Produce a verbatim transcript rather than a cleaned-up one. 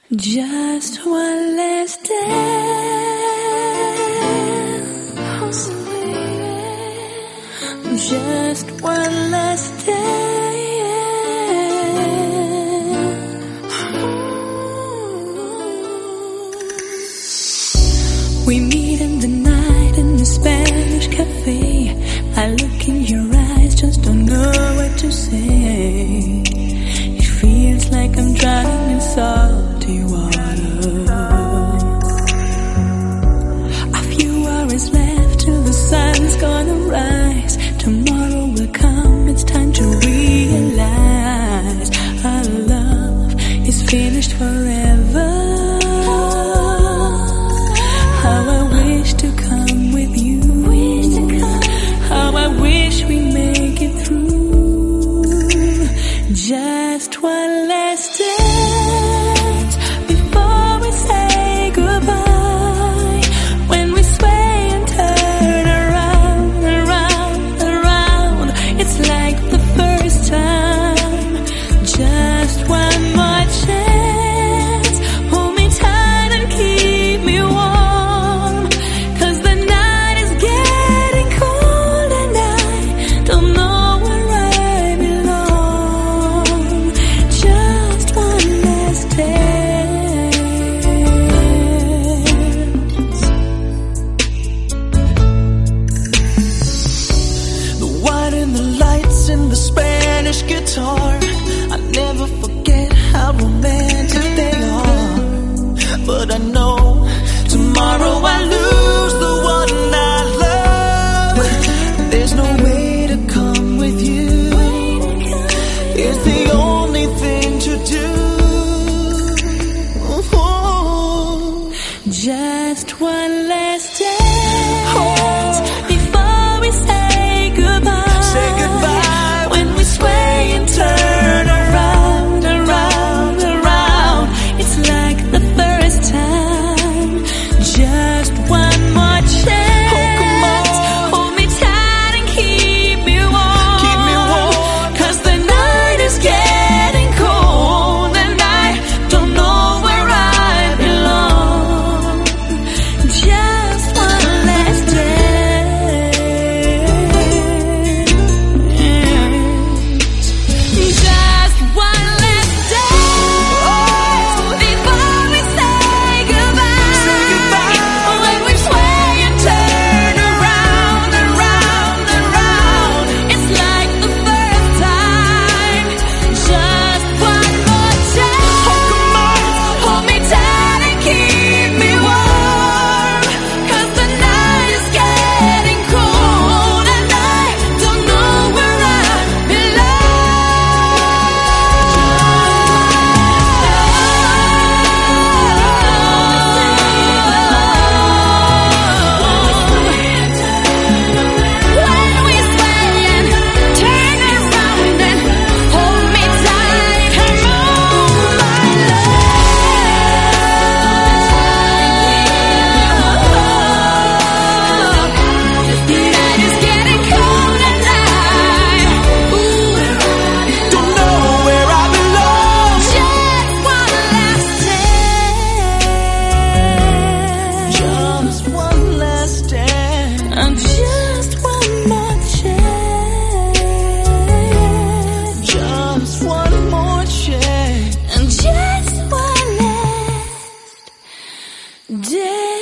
Just one last dance, just one last dance. We meet in the night in the Spanish cafe. I look in your eyes, just don't know what to say. It feels like I'm drowning in salty water. A few hours left till the sun's gonna rise. Tomorrow will come, it's time to realize our love is finished forever. How I wish to come with you. How I wish we make it through. Just one last dance before we say goodbye. When we sway and turn around, around, around, it's like the first time. Just one more chance. Hold me tight and keep me warm, 'cause the night is getting cold and I don't know where I belong. Just one last dance. The white and the lights and the Spanish guitar, I never forget how romantic they are. But I know tomorrow I lose the one I love. There's no way to come with you. It's the only thing to do. Just one last dance before we say goodbye. Say goodbye When we sway and turn around, around, around, it's like the first time. Just one more chance. Oh, come on. Hold me tight and keep me warm. Keep me warm. 'Cause the night is getting cold and I don't know where I belong. Just one last dance. Just one last dance before we say goodbye. Say goodbye. When we sway and turn around, around, around, it's like the first time. Just one more chance. Hold me tight and keep me warm, 'cause the night is getting cold and I don't know where I belong. When we sway and turn around and hold me tight, come on, my love. The night is getting cold and I, ooh, Don't know where I belong. just one last dance. Just one last dance. And just one more chance. Just one more chance. And just one last dance.